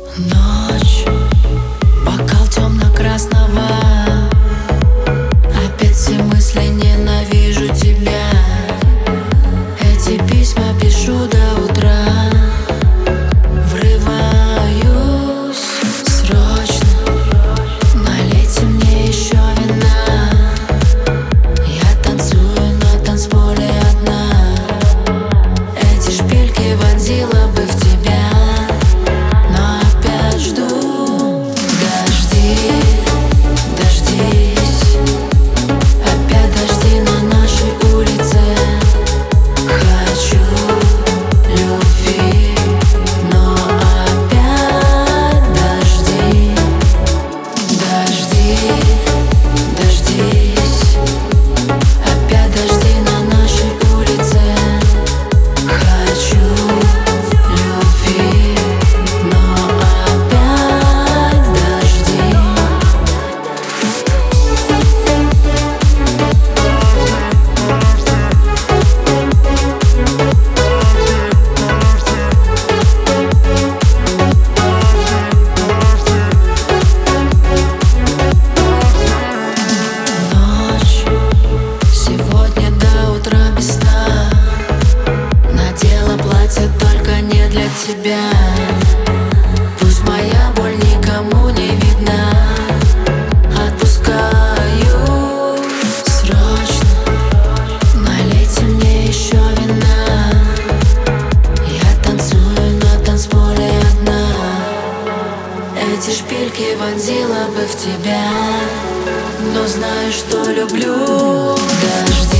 Ночь, бокал темно-красного. Опять все мысли, ненавижу тебя. Эти письма пишу до утра. Врываюсь срочно. Налейте мне еще вина. Я танцую на танцполе одна. Эти шпильки вонзила бы в тебя. Тебя. Пусть моя боль никому не видна. Отпускаю срочно. Налейте мне еще вина. Я танцую на танцполе одна. Эти шпильки вонзила бы в тебя. Но знаю, что люблю. Дожди.